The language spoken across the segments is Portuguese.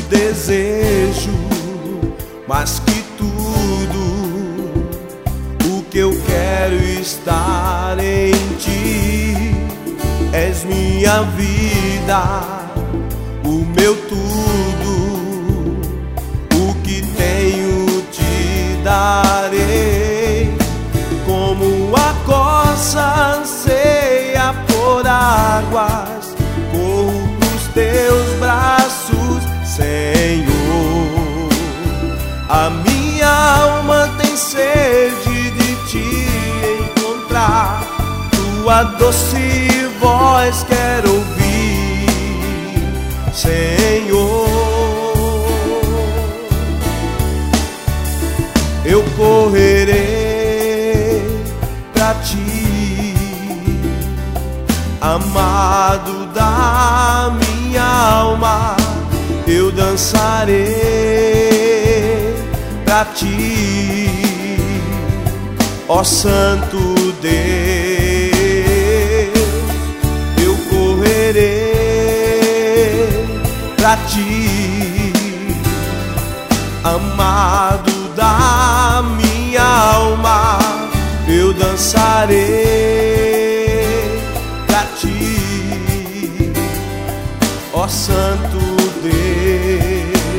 desejo mais que tudo. O que eu quero estar em ti. És minha vida, o meu tudo. O que tenho te darei. Como a corça anseia por águas, corro pros teus braços, Senhor. A minha alma tem sede de te encontrar. Tua doce voz quero ouvir, Senhor. Eu correrei pra ti, amado da minha alma. Eu dançarei pra ti, ó Santo Deus. Eu correrei pra ti, amado da minha alma. Eu dançarei pra ti, ó Santo Deus.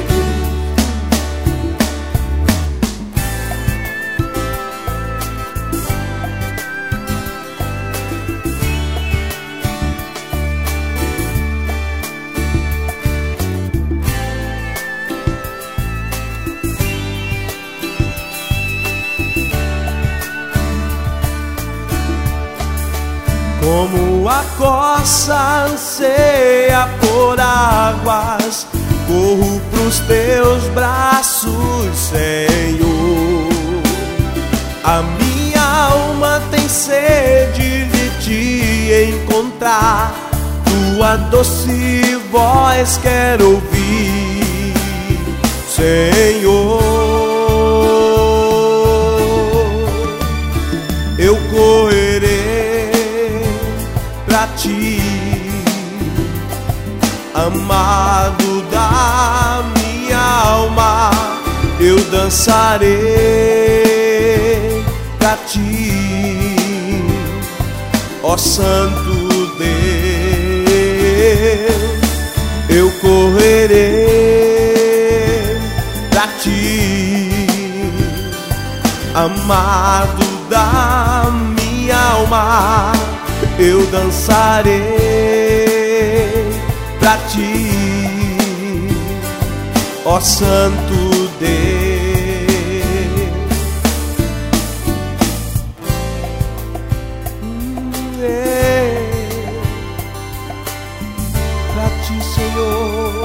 Como a corça anseia por águas, corro pros teus braços, Senhor. A minha alma tem sede de te encontrar. Tua doce voz quero ouvir, Senhor. Eu correrei pra ti, amado da minha alma. Eu dançarei pra ti, ó Santo Deus. Eu correrei pra ti, amado da minha alma. Eu dançarei pra ti, ó Santo Deus. Pra ti, Senhor.